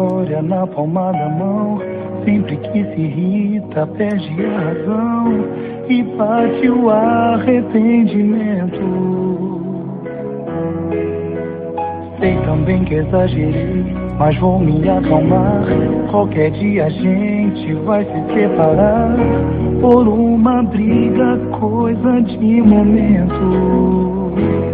história na palma da mão. Sempre que se irrita, perde a razão e bate o arrependimento. Sei também que exagerei, mas vou me acalmar. Qualquer dia a gente vai se separar por uma briga, coisa de momento.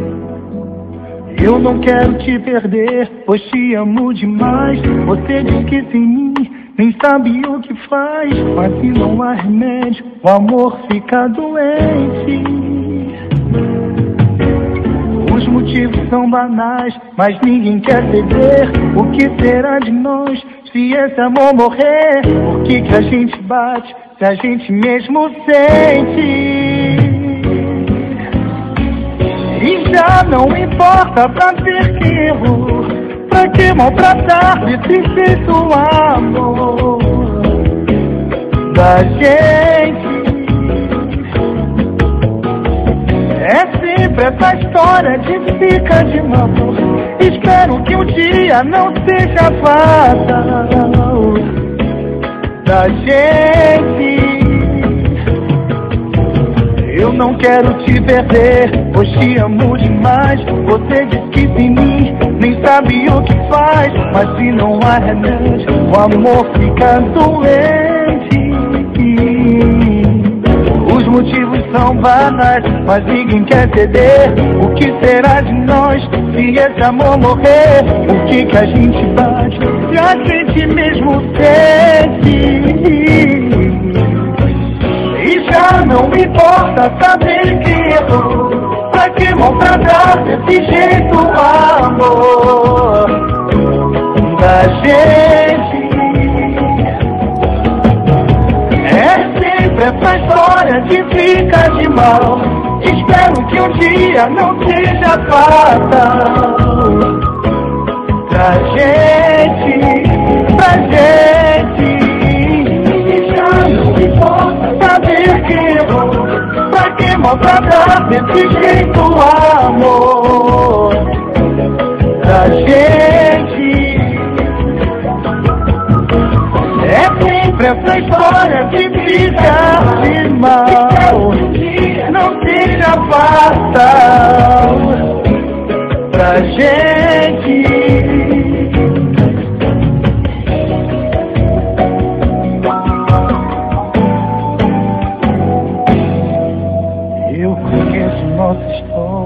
Eu não quero te perder, pois te amo demais. Você diz que sem mim nem sabe o que faz, mas se não há remédio, o amor fica doente. Os motivos são banais, mas ninguém quer ceder. O que será de nós se esse amor morrer? Por que a gente bate se a gente mesmo sente? E já não importa pra ter que erro, pra que maltratar desse jeito o amor da gente? É sempre essa história de fica de amor. Espero que um dia não seja fatal da gente. Eu não quero te perder, pois te amo demais. Você diz que sem mim nem sabe o que faz, mas se não há remédio, o amor fica doente. Os motivos são banais, mas ninguém quer ceder. O que será de nós se esse amor morrer? O que a gente bate se a gente mesmo sente? E já não importa saber que errou, pra que maltratar desse jeito o amor da gente? É sempre essa história de fica de mal. Espero que um dia não seja fatal pra gente, pra gente. Não importa saber que errou, pra que maltratar desse jeito o amor da gente? É sempre essa história de ficar de mal. Não seja fatal pra gente. Nossa história